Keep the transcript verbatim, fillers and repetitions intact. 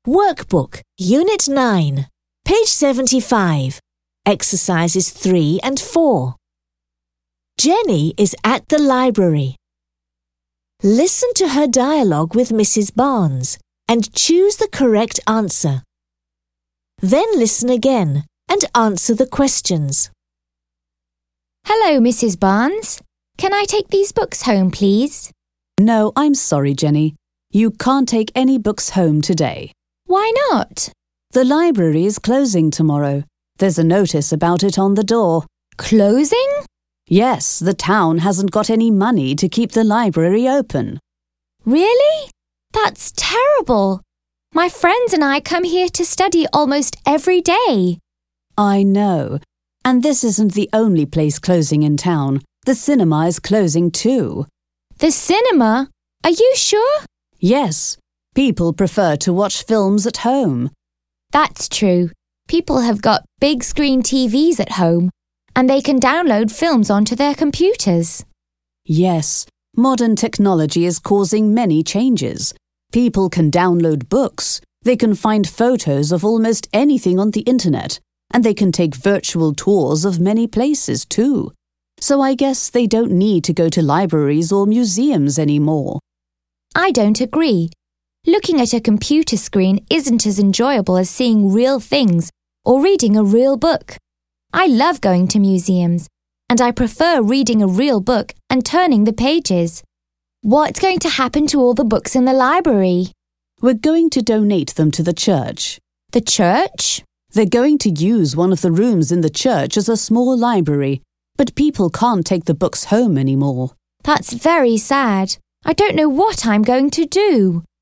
Workbook, Unit nine, page seventy-five, exercises three and four. Jenny is at the library. Listen to her dialogue with Missus Barnes and choose the correct answer. Then listen again and answer the questions. Hello, Missus Barnes. Can I take these books home, please? No, I'm sorry, Jenny. You can't take any books home today. Why not? The library is closing tomorrow. There's a notice about it on the door. Closing? Yes, the town hasn't got any money to keep the library open. Really? That's terrible. My friends and I come here to study almost every day. I know. And this isn't the only place closing in town. The cinema is closing too. The cinema? Are you sure? Yes. People prefer to watch films at home. That's true. People have got big screen T Vs at home, and they can download films onto their computers. Yes, modern technology is causing many changes. People can download books, they can find photos of almost anything on the internet, and they can take virtual tours of many places too. So I guess they don't need to go to libraries or museums anymore. I don't agree. Looking at a computer screen isn't as enjoyable as seeing real things or reading a real book. I love going to museums, and I prefer reading a real book and turning the pages. What's going to happen to all the books in the library? We're going to donate them to the church. The church? They're going to use one of the rooms in the church as a small library, but people can't take the books home anymore. That's very sad. I don't know what I'm going to do.